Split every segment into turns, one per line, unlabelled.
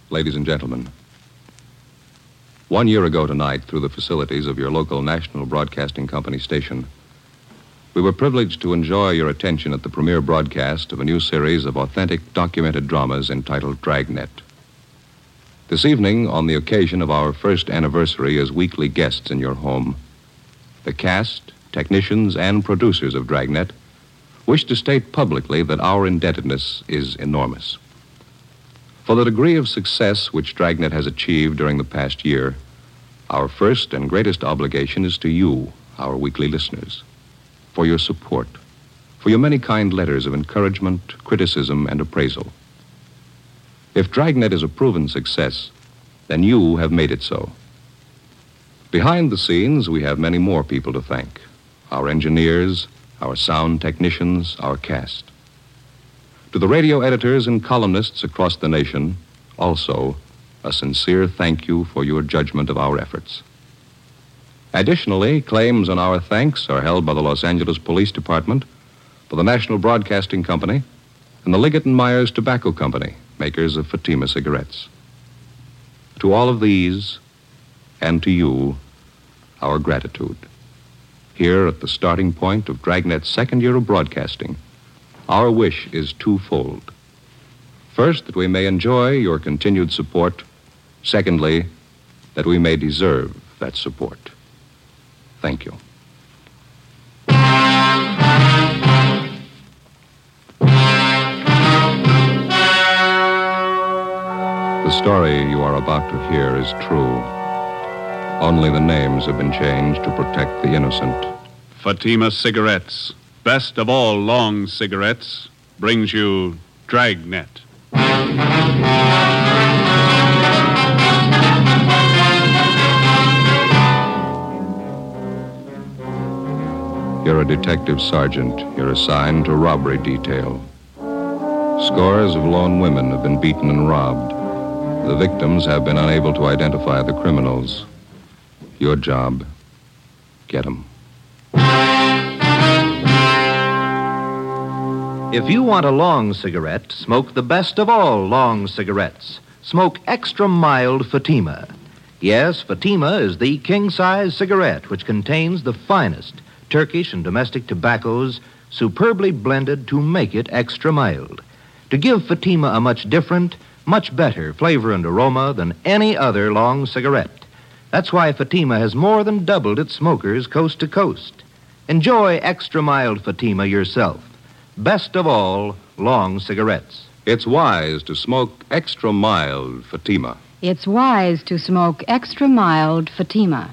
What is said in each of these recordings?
ladies and gentlemen. 1 year ago tonight, through the facilities of your local National Broadcasting Company station, we were privileged to enjoy your attention at the premiere broadcast of a new series of authentic documented dramas entitled Dragnet. This evening, on the occasion of our first anniversary as weekly guests in your home, the cast, technicians, and producers of Dragnet wish to state publicly that our indebtedness is enormous. For the degree of success which Dragnet has achieved during the past year, our first and greatest obligation is to you, our weekly listeners, for your support, for your many kind letters of encouragement, criticism, and appraisal. If Dragnet is a proven success, then you have made it so. Behind the scenes, we have many more people to thank: our engineers, our sound technicians, our cast. To the radio editors and columnists across the nation, also, a sincere thank you for your judgment of our efforts. Additionally, claims on our thanks are held by the Los Angeles Police Department, for the National Broadcasting Company, and the Liggett & Myers Tobacco Company, makers of Fatima cigarettes. To all of these, and to you, our gratitude. Here at the starting point of Dragnet's second year of broadcasting, our wish is twofold. First, that we may enjoy your continued support. Secondly, that we may deserve that support. Thank you. The story you are about to hear is true. Only the names have been changed to protect the innocent.
Fatima Cigarettes, best of all long cigarettes, brings you Dragnet.
You're a detective sergeant. You're assigned to robbery detail. Scores of lone women have been beaten and robbed. The victims have been unable to identify the criminals. Your job, get them.
If you want a long cigarette, smoke the best of all long cigarettes. Smoke extra mild Fatima. Yes, Fatima is the king-size cigarette which contains the finest Turkish and domestic tobaccos superbly blended to make it extra mild. To give Fatima a much different, much better flavor and aroma than any other long cigarette. That's why Fatima has more than doubled its smokers coast to coast. Enjoy extra mild Fatima yourself. Best of all, long cigarettes.
It's wise to smoke extra mild Fatima.
It's wise to smoke extra mild Fatima.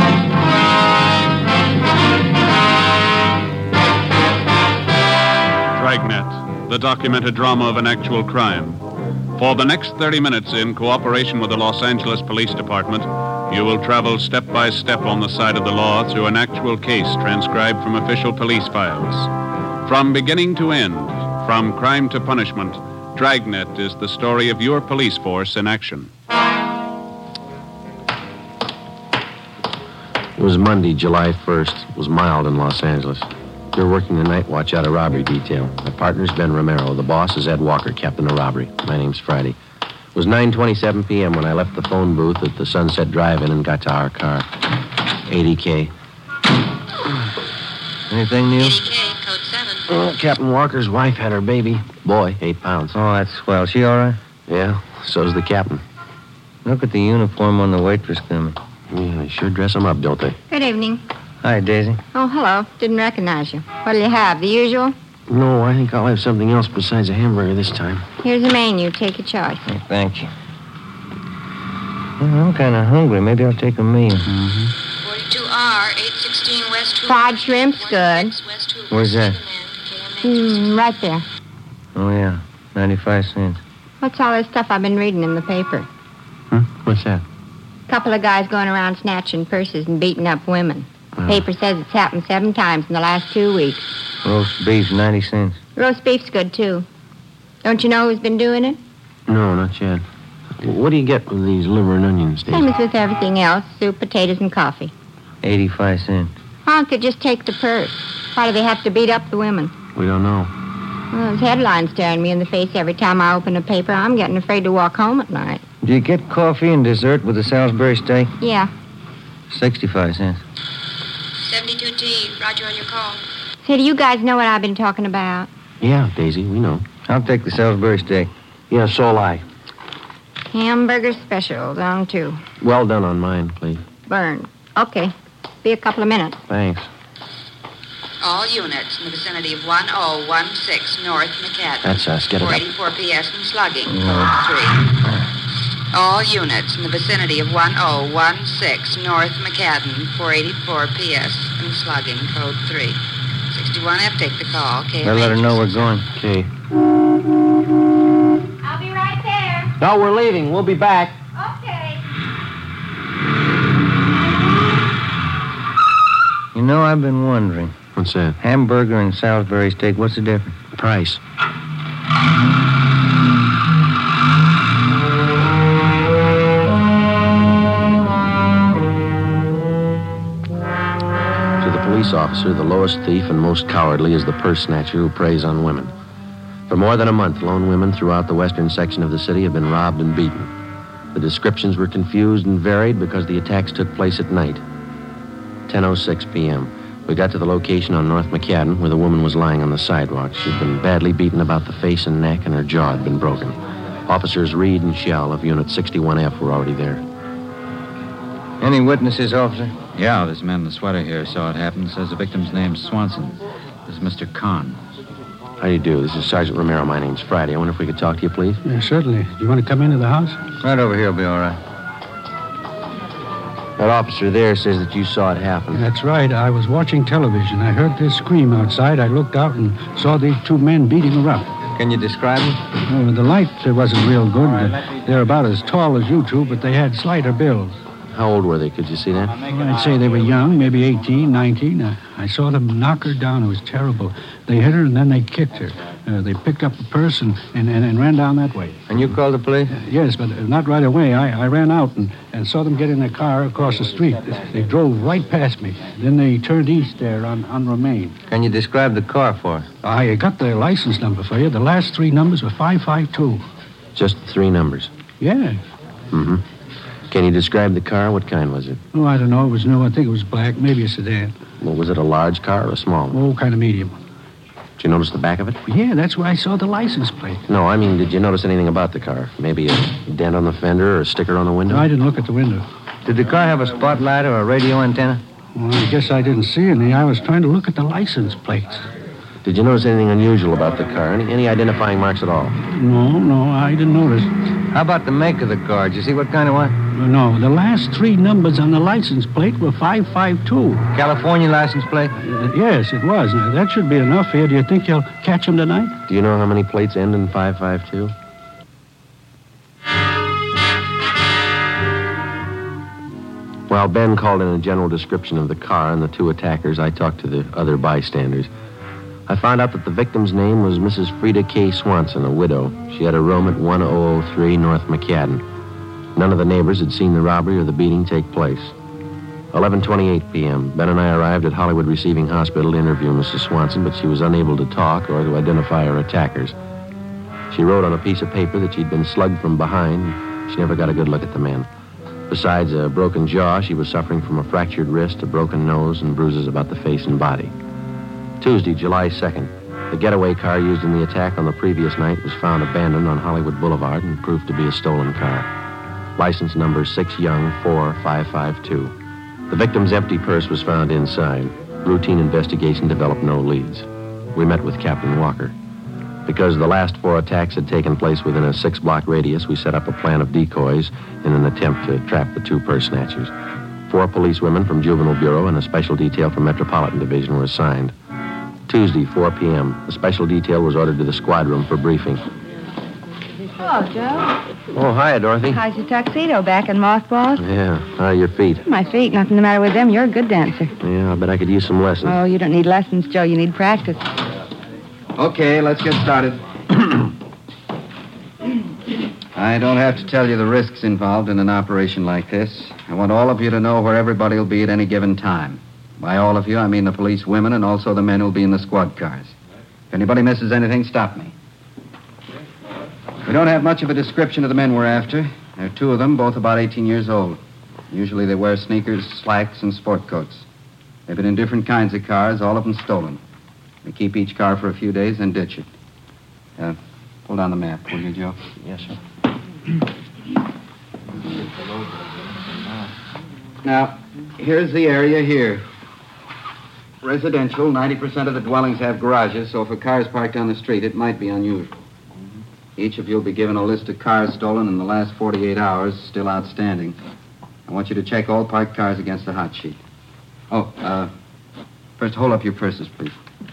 Dragnet, the documented drama of an actual crime. For the next 30 minutes, in cooperation with the Los Angeles Police Department, you will travel step by step on the side of the law through an actual case transcribed from official police files. From beginning to end, from crime to punishment, Dragnet is the story of your police force in action.
It was Monday, July 1st. It was mild in Los Angeles. We were working the night watch out of robbery detail. My partner's Ben Romero. The boss is Ed Walker, captain of robbery. My name's Friday. It was 9:27 p.m. when I left the phone booth at the Sunset Drive-In and got to our car. 80K.
Anything new?
80K, code 7.
Oh, Captain Walker's wife had her baby. Boy, 8 pounds.
Oh, that's swell. She all right?
Yeah, so's the captain.
Look at the uniform on the waitress coming.
Yeah, they sure dress them up, don't they?
Good evening.
Hi, Daisy.
Oh, hello. Didn't recognize you. What'll you have? The usual?
No, I think I'll have something else besides a hamburger this time.
Here's the menu. Take your choice.
Hey, thank you. Well, I'm kind of hungry. Maybe I'll take a meal.
42R, 816 West 2. Fried shrimp's good.
Where's that?
Right there.
Oh, yeah. 95 cents.
What's all this stuff I've been reading in the paper?
What's that?
Couple of guys going around snatching purses and beating up women. Paper says it's happened 7 times in the last 2 weeks.
Roast beef, 90 cents.
Roast beef's good, too. Don't you know who's been doing it?
No, not yet. What do you get with these liver and onions, Daisy?
Same as with everything else. Soup, potatoes, and coffee.
85 cents.
Why don't they just take the purse? Why do they have to beat up the women?
We don't know.
Well, those headlines staring me in the face every time I open a paper. I'm getting afraid to walk home at night.
Do you get coffee and dessert with the Salisbury steak?
Yeah.
65 cents.
72T. Roger on your call.
Say, do you guys know what I've been talking about?
Yeah, Daisy, we know.
I'll take the Salisbury steak.
Yeah, so'll I.
Hamburger specials on 2.
Well done on mine, please.
Burned. Okay. Be a couple of minutes.
Thanks.
All units in the vicinity of 1016 North McCadden.
That's us. Get it up.
484 PS and slugging. Code 3. All units in the vicinity of 1016 North McCadden. 484 PS and slugging. Code 3. 61F, take the call. Okay.
Better let her know we're going.
Okay.
I'll be right there.
No, we're leaving. We'll be back.
Okay.
You know, I've been wondering.
What's that?
Hamburger and Salisbury steak, what's the difference?
Price. To the police officer, the lowest thief and most cowardly is the purse snatcher who preys on women. For more than a month, lone women throughout the western section of the city have been robbed and beaten. The descriptions were confused and varied because the attacks took place at night. 10:06 p.m. We got to the location on North McCadden where the woman was lying on the sidewalk. She'd been badly beaten about the face and neck, and her jaw had been broken. Officers Reed and Shell of Unit 61F were already there.
Any witnesses, officer?
Yeah, this man in the sweater here saw it happen. Says the victim's name's Swanson. This is Mr. Kahn.
How do you do? This is Sergeant Romero. My name's Friday. I wonder if we could talk to you, please.
Yeah, certainly. Do you want to come into the house?
Right over here will be all right.
That officer there says that you saw it happen.
That's right. I was watching television. I heard this scream outside. I looked out and saw these 2 men beating her up.
Can you describe them?
The light wasn't real good. They're about as tall as you two, but they had slighter builds.
How old were they? Could you see that?
I'd say they were young, maybe 18, 19. I saw them knock her down. It was terrible. They hit her and then they kicked her. They picked up the purse and ran down that way.
And you called the police?
Yes, but not right away. I ran out and saw them get in their car across the street. They drove right past me. Then they turned east there on Romaine.
Can you describe the car for us?
I got the license number for you. The last 3 numbers were 552.
Just 3 numbers.
Yeah.
Mm-hmm. Can you describe the car? What kind was it?
Oh, I don't know. It was new. I think it was black. Maybe a sedan.
Well, was it a large car or a small one?
Oh, kind of medium.
Did you notice the back of it?
Yeah, that's where I saw the license plate.
No, I mean, did you notice anything about the car? Maybe a dent on the fender or a sticker on the window?
No, I didn't look at the window.
Did the car have a spotlight or a radio antenna?
Well, I guess I didn't see any. I was trying to look at the license plates.
Did you notice anything unusual about the car? Any identifying marks at all?
No, I didn't notice.
How about the make of the car? Did you see what kind of one?
No, the last 3 numbers on the license plate were 552.
California license plate?
Yes, it was. Now, that should be enough here. Do you think you'll catch him tonight?
Do you know how many plates end in 552? While Ben called in a general description of the car and the 2 attackers, I talked to the other bystanders. I found out that the victim's name was Mrs. Frida K. Swanson, a widow. She had a room at 1003 North McCadden. None of the neighbors had seen the robbery or the beating take place. 11:28 p.m. Ben and I arrived at Hollywood Receiving Hospital to interview Mrs. Swanson, but she was unable to talk or to identify her attackers. She wrote on a piece of paper that she'd been slugged from behind. She never got a good look at the man. Besides a broken jaw, she was suffering from a fractured wrist, a broken nose, and bruises about the face and body. Tuesday, July 2nd. The getaway car used in the attack on the previous night was found abandoned on Hollywood Boulevard and proved to be a stolen car. License number 6 Young 4552. The victim's empty purse was found inside. Routine investigation developed no leads. We met with Captain Walker. Because the last 4 attacks had taken place within a 6-block radius, we set up a plan of decoys in an attempt to trap the 2 purse snatchers. 4 policewomen from Juvenile Bureau and a special detail from Metropolitan Division were assigned. Tuesday, 4 p.m., a special detail was ordered to the squad room for briefing.
Hello, Joe.
Oh, hiya, Dorothy.
How's your tuxedo? Back in mothballs?
Yeah, how are your feet?
My feet, nothing the matter with them. You're a good dancer.
Yeah, I bet I could use some lessons.
Oh, you don't need lessons, Joe. You need practice.
Okay, let's get started. I don't have to tell you the risks involved in an operation like this. I want all of you to know where everybody will be at any given time. By all of you, I mean the police women and also the men who'll be in the squad cars. If anybody misses anything, stop me. We don't have much of a description of the men we're after. There are two of them, both about 18 years old. Usually they wear sneakers, slacks, and sport coats. They've been in different kinds of cars, all of them stolen. They keep each car for a few days, then ditch it. Pull down the map, will you, Joe?
Yes, sir.
Now, here's the area here. Residential, 90% of the dwellings have garages, so if a car is parked on the street, it might be unusual. Each of you will be given a list of cars stolen in the last 48 hours, still outstanding. I want you to check all parked cars against the hot sheet. First, hold up your purses, please.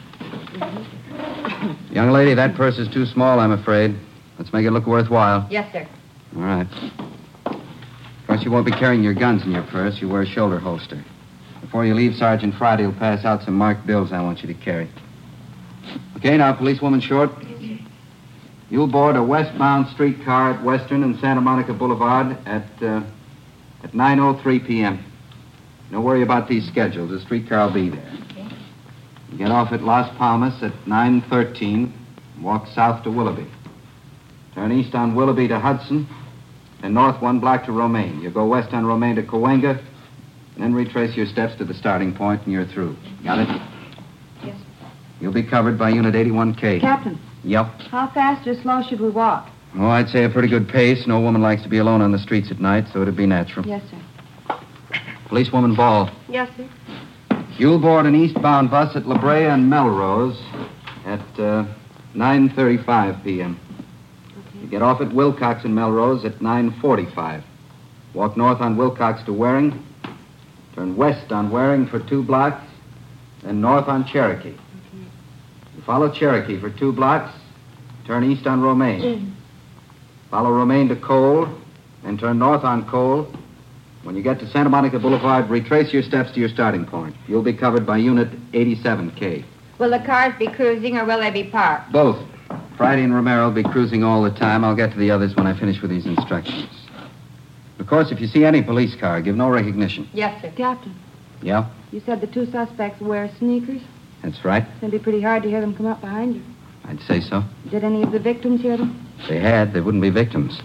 Young lady, that purse is too small, I'm afraid. Let's make it look worthwhile.
Yes, sir.
All right. Of course, you won't be carrying your guns in your purse. You wear a shoulder holster. Before you leave, Sergeant Friday will pass out some marked bills I want you to carry. Okay, now, Policewoman Short. You'll board a westbound streetcar at Western and Santa Monica Boulevard at 9:03 p.m. Don't worry about these schedules. The streetcar will be there.
Okay.
You get off at Las Palmas at 9:13. Walk south to Willoughby. Turn east on Willoughby to Hudson, and north 1 block to Romaine. You go west on Romaine to Cahuenga, and then retrace your steps to the starting point, and you're through. Got it?
Yes.
You'll be covered by Unit 81K.
Captain,
Yep.
how fast or slow should we walk?
Oh, I'd say a pretty good pace. No woman likes to be alone on the streets at night, so it'd be natural.
Yes, sir.
Policewoman Ball.
Yes, sir.
You'll board an eastbound bus at La Brea and Melrose at 9:35 p.m. You get off at Wilcox and Melrose at 9:45. Walk north on Wilcox to Waring. Turn west on Waring for 2 blocks, then north on Cherokee. You follow Cherokee for 2 blocks, turn east on Romaine. Follow Romaine to Cole, then turn north on Cole. When you get to Santa Monica Boulevard, retrace your steps to your starting point. You'll be covered by Unit 87K.
Will the cars be cruising or will they be parked?
Both. Friday and Romero will be cruising all the time. I'll get to the others when I finish with these instructions. Of course, if you see any police car, give no recognition.
Yes, sir.
Captain,
Yeah?
you said the 2 suspects wear sneakers.
That's right.
It'd be pretty hard to hear them come up behind you.
I'd say so.
Did any of the victims hear them?
If they had, they wouldn't be victims.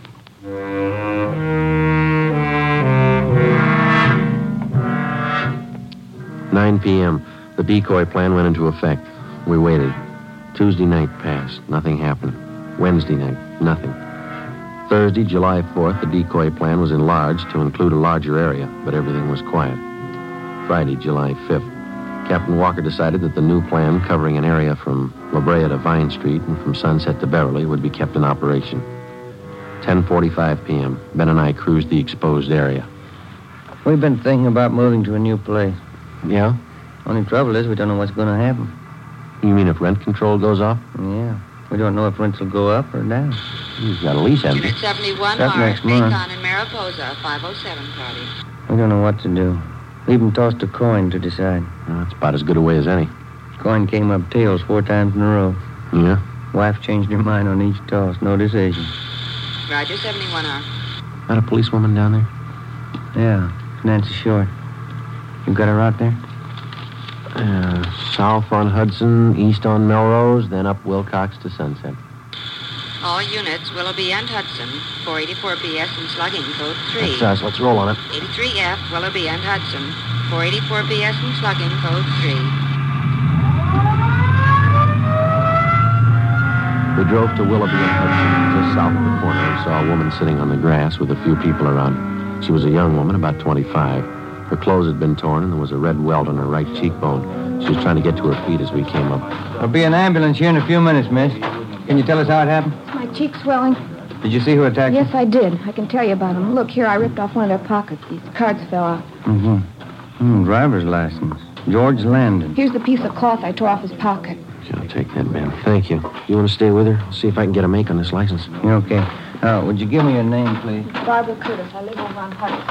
9 p.m. The decoy plan went into effect. We waited. Tuesday night passed. Nothing happened. Wednesday night, nothing. Thursday, July 4th, the decoy plan was enlarged to include a larger area, but everything was quiet. Friday, July 5th, Captain Walker decided that the new plan covering an area from La Brea to Vine Street and from Sunset to Beverly would be kept in operation. 10:45 p.m., Ben and I cruised the exposed area.
We've been thinking about moving to a new place.
Yeah?
Only trouble is we don't know what's going to happen.
You mean if rent control goes off?
Yeah. We don't know if rents will go up or down.
You've got a lease, haven't you?
Unit 71,
That's
Mars,
next month.
Macon and Mariposa, 507 party.
We don't know what to do. We even tossed a coin to decide.
That's about as good a way as any.
Coin came up tails 4 times in a row.
Yeah?
Wife changed her mind on each toss. No decision.
Roger, 71R.
Got a policewoman down there?
Yeah, it's Nancy Short. You got her out there?
South on Hudson, east on Melrose, then up Wilcox to Sunset.
All units, Willoughby and Hudson, 484 PS and slugging code 3.
That's us. Let's roll on it.
83F, Willoughby and Hudson, 484 PS and slugging code 3.
We drove to Willoughby and Hudson, just south of the corner, and saw a woman sitting on the grass with a few people around. She was a young woman, about 25. Her clothes had been torn, and there was a red welt on her right cheekbone. She was trying to get to her feet as we came up.
There'll be an ambulance here in a few minutes, miss. Can you tell us how it happened?
My cheek's swelling.
Did you see who attacked
Yes, I did. I can tell you about them. Look, here, I ripped off one of their pockets. These cards fell out.
you? Driver's license. George Landon.
Here's the piece of cloth I tore off his pocket.
I'll take that, Ben. Thank you. You want to stay with her? I'll see if I can get a make on this license.
Okay. Would you give me your name, please?
Barbara Curtis. I live over on Hudson.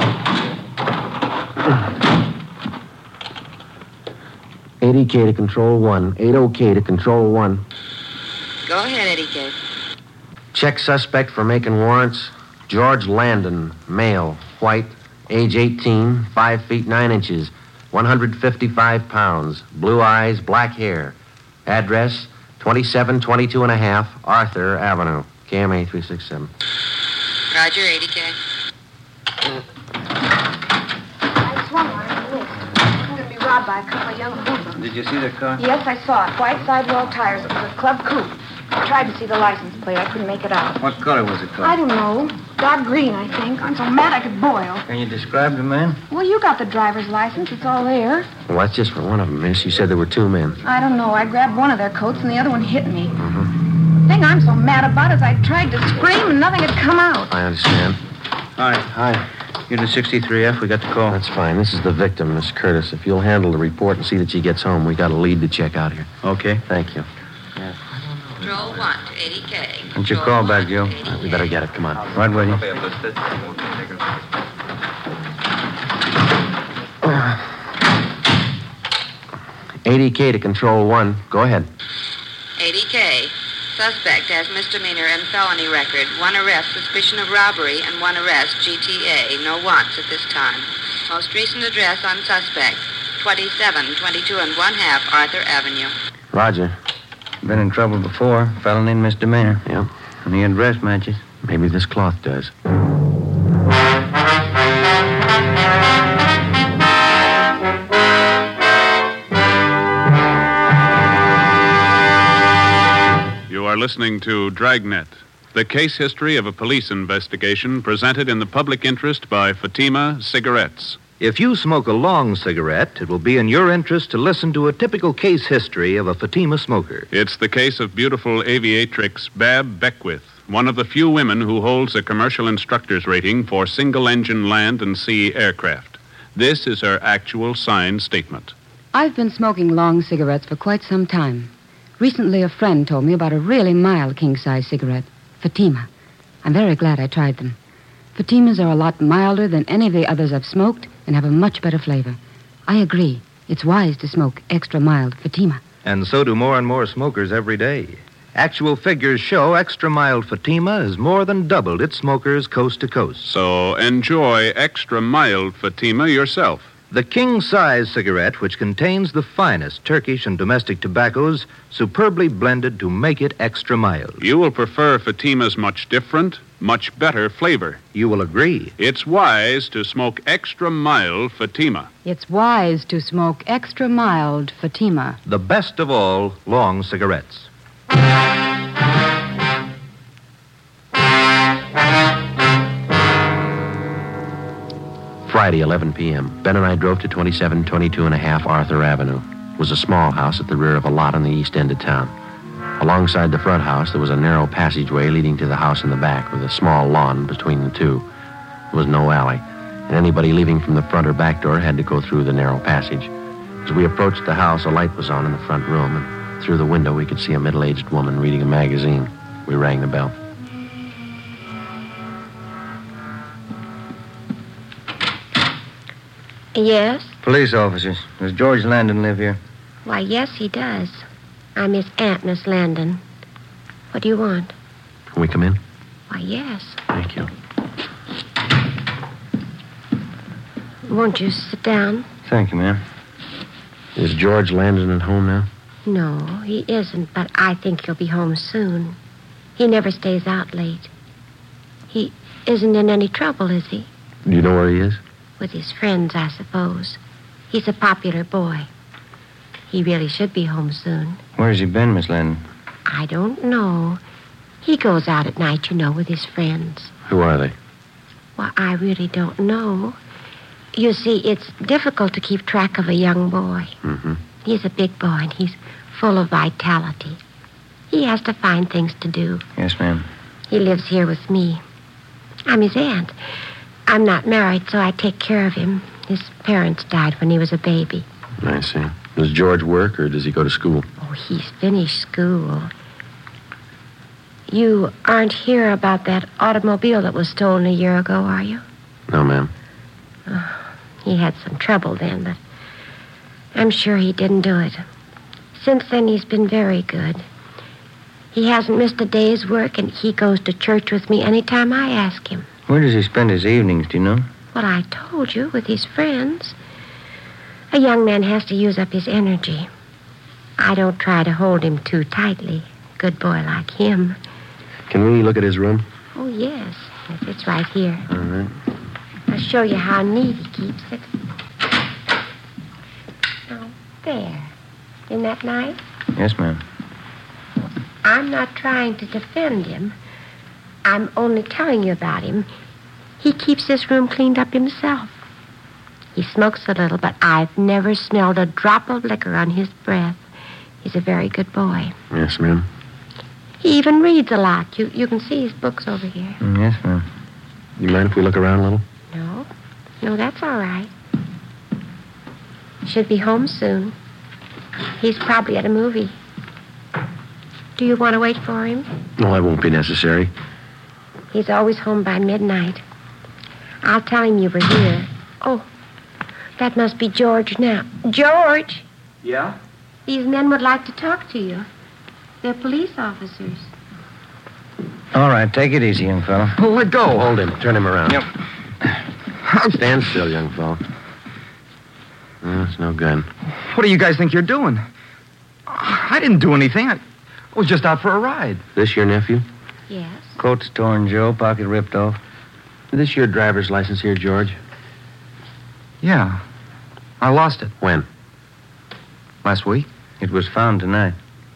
80K to Control 1. 80K to Control 1.
Go ahead, Eddie K.
Check suspect for making warrants. George Landon, male, white, age 18, 5 feet 9 inches, 155 pounds, blue eyes, black hair. Address, 2722 and a half Arthur Avenue. KMA 367.
Roger, 80K.
I swung on it and missed. I'm going to be robbed by a couple of young hoodlums.
Did you see the car?
Yes, I saw it. White sidewall tires. It was a club coupe. I tried to see the license plate. I couldn't make it out.
What color was the car?
I don't know. Dark green, I think. I'm so mad I could boil.
Can you describe the man?
Well, you got the driver's license. It's all there.
Well, that's just for one of them, miss. You said there were two men.
I don't know. I grabbed one of their coats and the other one hit me.
Mm-hmm.
The thing I'm so mad about is I tried to scream and nothing had come out.
I understand.
Hi. You're the 63F. We got the call.
That's fine. This is the victim, Miss Curtis. If you'll handle the report and see that she gets home, we got a lead to check out here.
Okay.
Thank you.
Control 1 to 80K.
What's your call back, Joe?
All right, we better get it. Come on.
Right with you.
80K to Control 1. Go ahead.
80K. Suspect has misdemeanor and felony record. 1 arrest, suspicion of robbery, and 1 arrest, GTA. No wants at this time. Most recent address on suspect, 2722 1/2 Arthur Avenue.
Roger.
Been in trouble before. Felony and misdemeanor.
Yeah.
And the address matches.
Maybe this cloth does.
You are listening to Dragnet, the case history of a police investigation presented in the public interest by Fatima Cigarettes.
If you smoke a long cigarette, it will be in your interest to listen to a typical case history of a Fatima smoker.
It's the case of beautiful aviatrix Bab Beckwith, one of the few women who holds a commercial instructor's rating for single-engine land and sea aircraft. This is her actual signed statement.
I've been smoking long cigarettes for quite some time. Recently, a friend told me about a really mild king-size cigarette, Fatima. I'm very glad I tried them. Fatimas are a lot milder than any of the others I've smoked and have a much better flavor. I agree. It's wise to smoke extra mild Fatima.
And so do more and more smokers every day. Actual figures show extra mild Fatima has more than doubled its smokers coast to coast.
So enjoy extra mild Fatima yourself.
The king-size cigarette, which contains the finest Turkish and domestic tobaccos, superbly blended to make it extra mild.
You will prefer Fatima's much different, much better flavor.
You will agree.
It's wise to smoke extra mild Fatima.
It's wise to smoke extra mild Fatima.
The best of all long cigarettes.
Friday, 11 p.m. Ben and I drove to 2722 Arthur Avenue. It was a small house at the rear of a lot on the east end of town. Alongside the front house, there was a narrow passageway leading to the house in the back with a small lawn between the two. There was no alley, and anybody leaving from the front or back door had to go through the narrow passage. As we approached the house, a light was on in the front room, and through the window we could see a middle-aged woman reading a magazine. We rang the bell.
Yes?
Police officers. Does George Landon live here?
Why, yes, he does. I'm his aunt, Miss Landon. What do you want?
Can we come in?
Why, yes.
Thank you.
Won't you sit down?
Thank you, ma'am.
Is George Landon at home now?
No, he isn't, but I think he'll be home soon. He never stays out late. He isn't in any trouble, is he?
Do you know where he is?
With his friends, I suppose. He's a popular boy. He really should be home soon.
Where's he been, Miss Landon?
I don't know. He goes out at night, you know, with his friends.
Who are they?
Well, I really don't know. You see, it's difficult to keep track of a young boy.
Mm-hmm.
He's a big boy, and he's full of vitality. He has to find things to do.
Yes, ma'am.
He lives here with me. I'm his aunt. I'm not married, so I take care of him. His parents died when he was a baby.
I see. Does George work, or does he go to school?
Oh, he's finished school. You aren't here about that automobile that was stolen a year ago, are you?
No, ma'am.
Oh, he had some trouble then, but I'm sure he didn't do it. Since then, he's been very good. He hasn't missed a day's work, and he goes to church with me any time I ask him.
Where does he spend his evenings, do you know?
Well, I told you, with his friends. A young man has to use up his energy. I don't try to hold him too tightly. Good boy like him.
Can we look at his room?
Oh, yes. It's right here.
All right.
I'll show you how neat he keeps it. Oh, there. Isn't that nice?
Yes, ma'am.
I'm not trying to defend him. I'm only telling you about him. He keeps this room cleaned up himself. He smokes a little, but I've never smelled a drop of liquor on his breath. He's a very good boy.
Yes, ma'am.
He even reads a lot. You can see his books over here.
Yes, ma'am.
You mind if we look around a little?
No, that's all right. Should be home soon. He's probably at a movie. Do you want to wait for him?
No, that won't be necessary.
He's always home by midnight. I'll tell him you were here. Oh, that must be George now. George!
Yeah?
These men would like to talk to you. They're police officers.
All right, take it easy, young fellow.
Oh, let go. Hold him. Turn him around.
Yep.
Stand still, young fellow. It's no gun.
What do you guys think you're doing? I didn't do anything. I was just out for a ride.
This your nephew?
Yes.
Coat's torn, Joe. Pocket ripped off.
Is this your driver's license here, George?
Yeah. I lost it.
When?
Last week.
It was found tonight.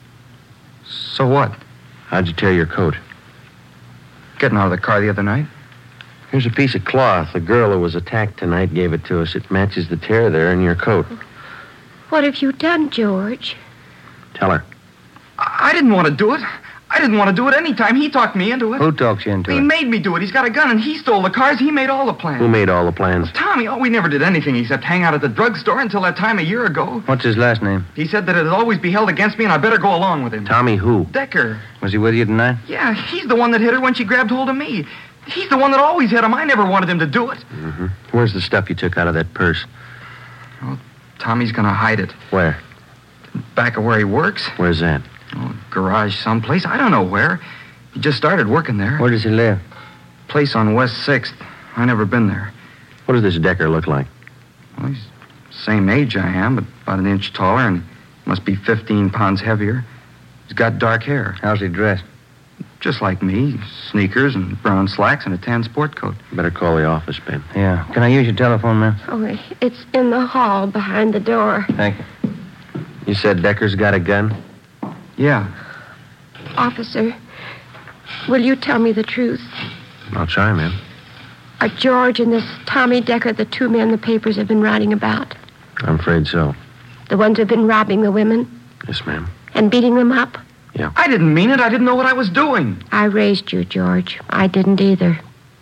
So what?
How'd you tear your coat?
Getting out of the car the other night.
Here's a piece of cloth. The girl who was attacked tonight gave it to us. It matches the tear there in your coat.
What have you done, George?
Tell her.
I didn't want to do it. I didn't want to do it any time. He talked me into it.
Who talked you into
He
it?
made me do it. He's got a gun, and he stole the cars. He made all the plans.
Who made all the plans?
Tommy. Oh, we never did anything except hang out at the drugstore until that time a year ago.
What's his last name?
He said that it'd always be held against me, and I better go along with him.
Tommy who?
Decker.
Was he with you tonight?
Yeah, he's the one that hit her when she grabbed hold of me. He's the one that always hit him. I never wanted him to do it.
Mm-hmm. Where's the stuff you took out of that purse?
Oh, Tommy's gonna hide it.
Where?
Back of where he works.
Where's that?
Oh, garage someplace. I don't know where. He just started working there.
Where does he live?
Place on West 6th. I never been there.
What does this Decker look like?
Well, he's same age I am, but about an inch taller, and must be 15 pounds heavier. He's got dark hair.
How's he dressed?
Just like me. Sneakers and brown slacks and a tan sport coat.
Better call the office, Ben.
Yeah. Can I use your telephone, ma'am?
Oh, it's in the hall behind the door.
Thank you.
You said Decker's got a gun?
Yeah.
Officer, will you tell me the truth?
I'll try, ma'am.
Are George and this Tommy Decker the two men the papers have been writing about?
I'm afraid so.
The ones who've been robbing the women?
Yes, ma'am.
And beating them up?
Yeah.
I didn't mean it. I didn't know what I was doing.
I raised you, George. I didn't either.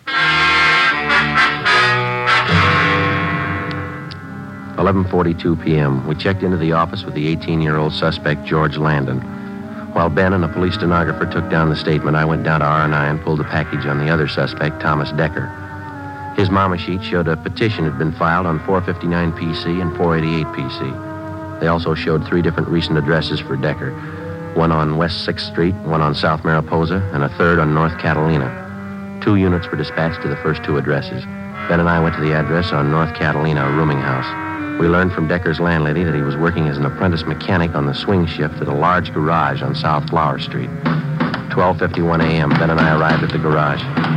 11:42 p.m. We checked into the office with the 18-year-old suspect, George Landon. While Ben and a police stenographer took down the statement, I went down to R&I and pulled a package on the other suspect, Thomas Decker. His mama sheet showed a petition had been filed on 459 PC and 488 PC. They also showed 3 different recent addresses for Decker. One on West 6th Street, one on South Mariposa, and a third on North Catalina. 2 units were dispatched to the first 2 addresses. Ben and I went to the address on North Catalina, a rooming house. We learned from Decker's landlady that he was working as an apprentice mechanic on the swing shift at a large garage on South Flower Street. 12:51 a.m., Ben and I arrived at the garage.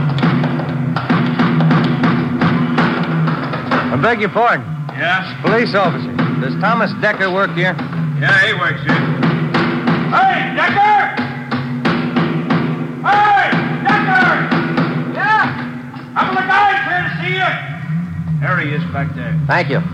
I beg your pardon.
Yeah?
Police officer. Does Thomas Decker work here?
Yeah, he works here. Hey, Decker! Hey, Decker! Yeah? I'm the guy here to see you. There he is back there.
Thank you.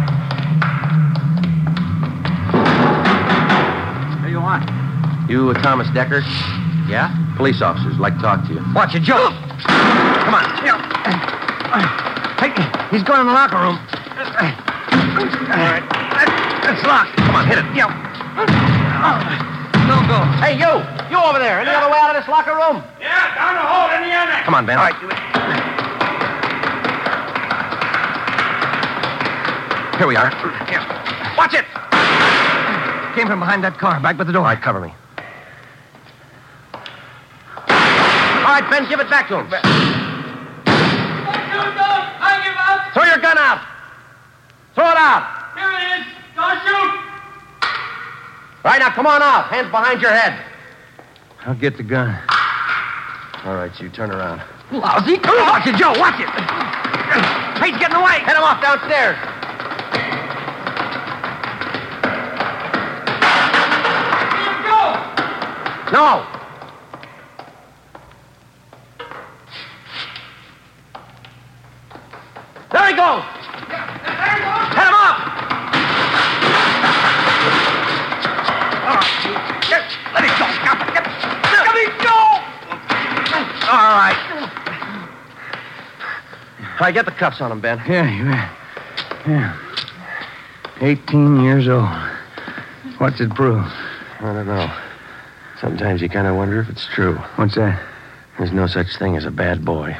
What do you want?
You Thomas Decker?
Yeah?
Police officers like to talk to you.
Watch it, Joe. Come on. Hey, he's going in the locker room. All right. It's locked.
Come on, hit it.
Yeah. Don't go.
Hey, you! You over there! Any other way out of this locker room?
Yeah, down the hall in the annex.
Come on, Ben.
All right.
Here we are.
Yeah. Watch it! Came from behind that car, back by the door.
All right, cover me. All right, Ben, give it back to him.
Don't I give up.
Throw your gun out! Throw it out!
Here it is. Don't shoot.
All right, now come on out. Hands behind your head.
I'll get the gun.
All right, you turn around.
Lousy. Watch it, Joe. Watch it. Hey, he's getting away.
Head him off downstairs.
No. There he goes. Head him off. Let it go. Let it go. All right.
All right, get the cuffs on him, Ben.
Yeah. 18 years old. What's it prove?
I don't know. Sometimes you kind of wonder if it's true.
What's that?
There's no such thing as a bad boy.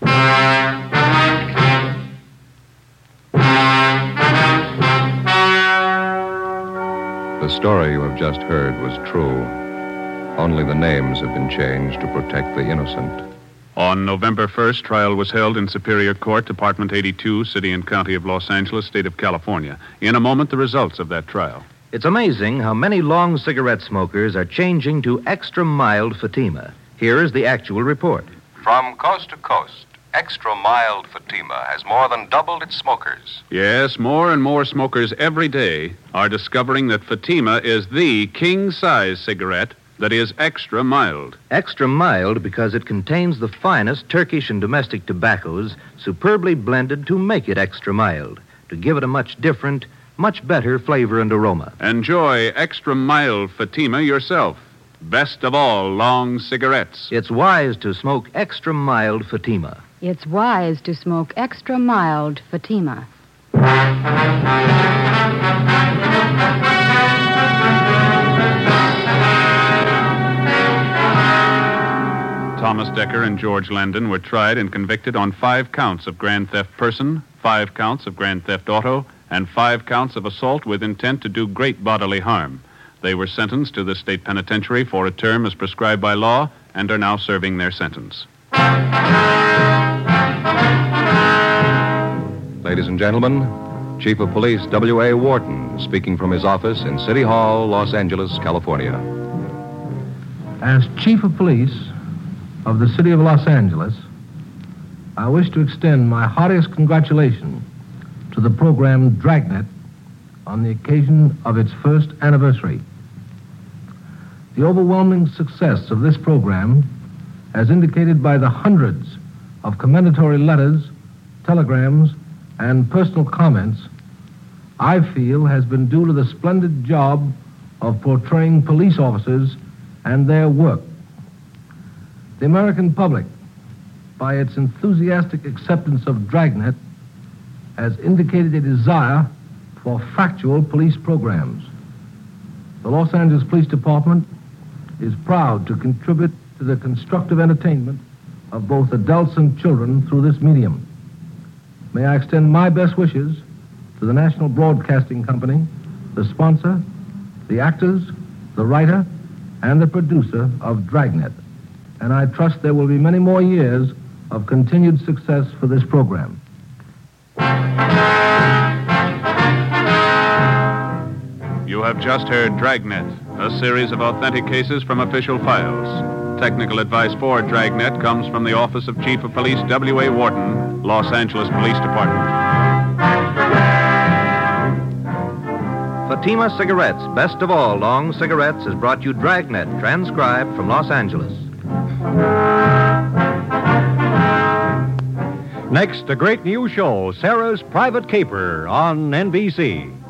The story you have just heard was true. Only the names have been changed to protect the innocent.
On November 1st, trial was held in Superior Court, Department 82, City and County of Los Angeles, State of California. In a moment, the results of that trial.
It's amazing how many long cigarette smokers are changing to extra mild Fatima. Here is the actual report.
From coast to coast, extra mild Fatima has more than doubled its smokers.
Yes, more and more smokers every day are discovering that Fatima is the king-size cigarette that is extra mild.
Extra mild because it contains the finest Turkish and domestic tobaccos superbly blended to make it extra mild, to give it a much different, much better flavor and aroma.
Enjoy extra mild Fatima yourself. Best of all long cigarettes.
It's wise to smoke extra mild Fatima.
It's wise to smoke extra mild Fatima.
Thomas Decker and George Landon were tried and convicted on 5 counts of grand theft person, 5 counts of grand theft auto, and 5 counts of assault with intent to do great bodily harm. They were sentenced to the state penitentiary for a term as prescribed by law and are now serving their sentence.
Ladies and gentlemen, Chief of Police W.A. Wharton speaking from his office in City Hall, Los Angeles, California.
As Chief of Police of the City of Los Angeles, I wish to extend my heartiest congratulations to the program Dragnet on the occasion of its first anniversary. The overwhelming success of this program, as indicated by the hundreds of commendatory letters, telegrams, and personal comments, I feel has been due to the splendid job of portraying police officers and their work. The American public, by its enthusiastic acceptance of Dragnet, has indicated a desire for factual police programs. The Los Angeles Police Department is proud to contribute to the constructive entertainment of both adults and children through this medium. May I extend my best wishes to the National Broadcasting Company, the sponsor, the actors, the writer, and the producer of Dragnet. And I trust there will be many more years of continued success for this program.
You have just heard Dragnet, a series of authentic cases from official files. Technical advice for Dragnet comes from the Office of Chief of Police W.A. Wharton, Los Angeles Police Department.
Fatima Cigarettes, best of all long cigarettes, has brought you Dragnet, transcribed from Los Angeles.
Next, a great new show, Sarah's Private Caper on NBC.